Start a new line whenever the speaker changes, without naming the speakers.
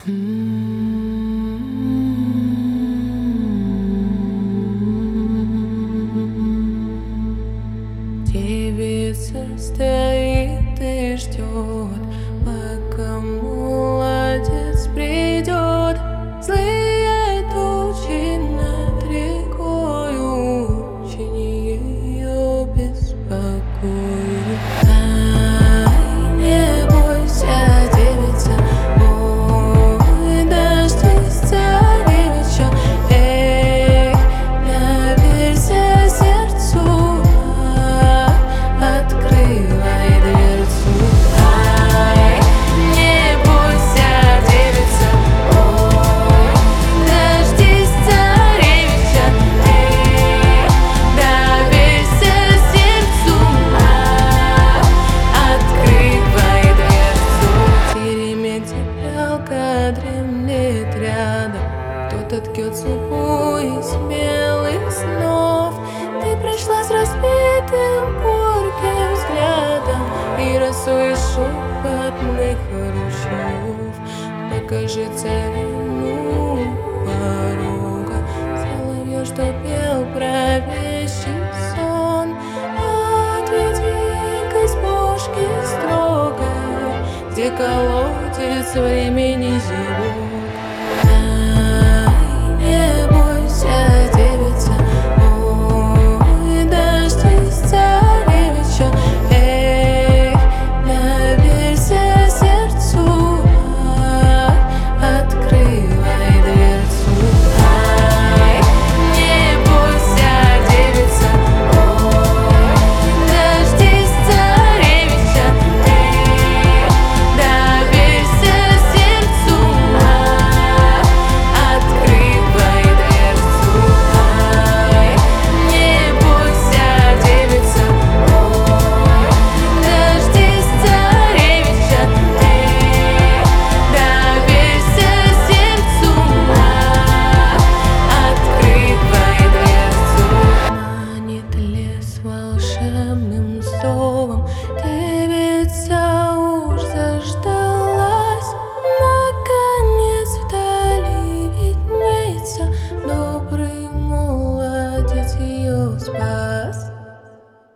Девица стоит и ждет, пока молодец придет. Злые тучи над рекою очень ее беспокоят. Ай, не бойся, девица, ой, дождись царевича. Эй, доверься сердцу, открывай дверцу. Ай, не бойся, девица, ой, дождись царевича. Эй, доверься сердцу, открывай дверцу. В тереме, где прялка дремлет рядом, кто-то ткет судьбу из смелых снов. Ты пришла с разбитым горьким взглядом и росой шепотных ручьев. Покажи царину порога соловья, что пел про вещий сон. Отведи к избушке строгой, где колодец времени зимой.